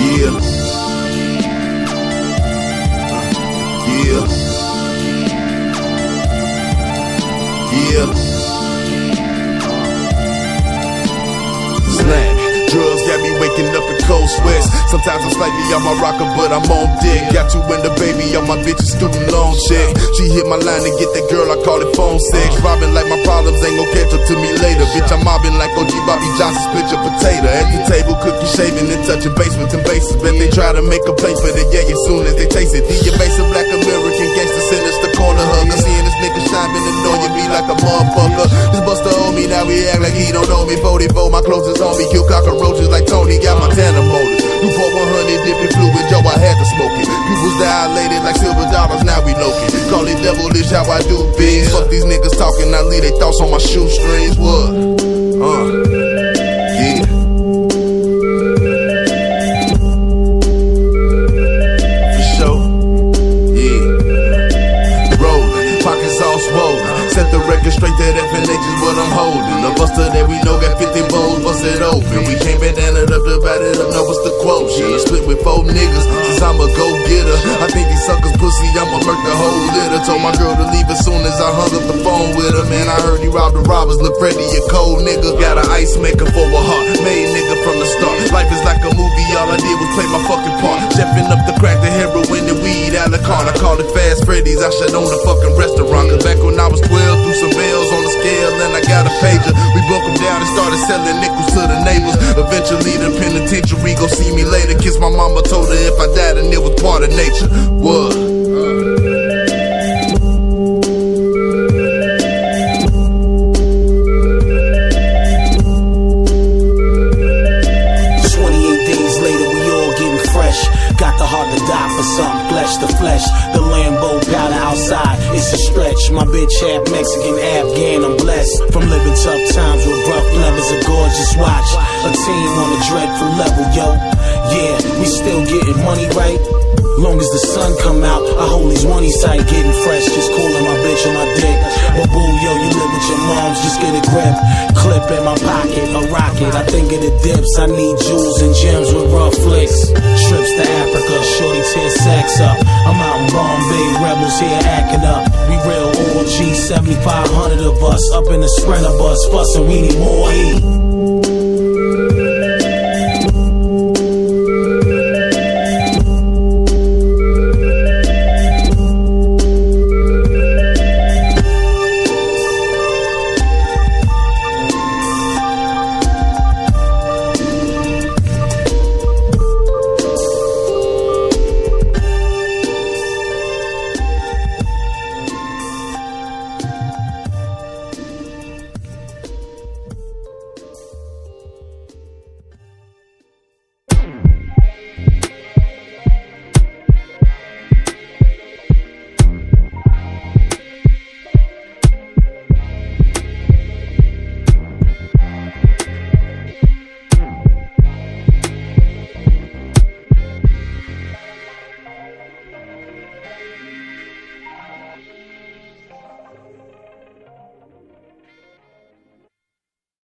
Yeah. Yeah. Yeah. Slam. Drugs got me waking up in cold sweats. Sometimes I'm slightly on my rocker, but I'm on dick. Got you and the baby on my bitch's student loan check. She hit my line to get that girl, I call it phone sex. Robbing like my problems ain't gon' catch up to me later. Bitch, I'm mobbing like OG Bobby Johnson, split your potato. At the table, cookie shaving and touching base with them bases. Bet they try to make a place for the yeah as soon as they taste it. The evasive black American gangster sinister corner hugger. Seeing this nigga shining annoying me like a motherfucker. This buster on me, now he act like he don't know me. 44, my clothes is on me. Kill cockroaches like Tony, got my Montana motors. Newport 100 dipping fluid, Joe, I had to smoke it. Pupils dilated like silver dollars, now we know it. Call it devilish how I do things. Fuck these niggas talking, I leave they thoughts on my shoestrings. What? Yeah. For sure. Yeah. Rollin', pockets all swollen. Set the record straight, that FNH is what I'm holding. The buster that we know got 50 bowls busted open. We can't bandana it up, divide it up, know what's the quotient. I split with 4 niggas, since I'm a go-getter. I think these suckers pussy, I'ma murk the whole litter. Told my girl to leave as soon as I hung up the phone with her. Man, I heard he robbed the robbers, look Freddy, a cold nigga. Got an ice maker for a heart, made nigga from the start. Life is like a movie, all I did was play my fucking part. Chefing up the crack, the heroin, the weed, a la carte. I call it Fast Freddy's, I shut own the fucking restaurant. Cause back when I was 12, threw some bells on the scale and I got a pager. We broke them down and started selling nickels to the neighbors. Eventually the penitentiary gon' see me later. Kiss my mama, told her if I died and it was part of nature. What? 28 days later, we all getting fresh. Got the heart to die for something, flesh to flesh. The Lambo powder outside, it's a stretch. My bitch half Mexican, Afghan, I'm blessed. From living tough times with rough levers, a gorgeous watch. A team on a dreadful level, yo. Yeah, we still getting money right. Long as the sun come out, I hold these money sight, getting fresh, just cooling my bitch on my dick. But boo, yo, you live with your moms, just get a grip. Clip in my pocket, a rocket, I think of the dips. I need jewels and gems with rough flicks. Trips to Africa, shorty tear sacks up. I'm out in Bombay, rebels here acting up. We real OG, 7,500 of us, up in the Sprinter bus, fussing, we need more heat.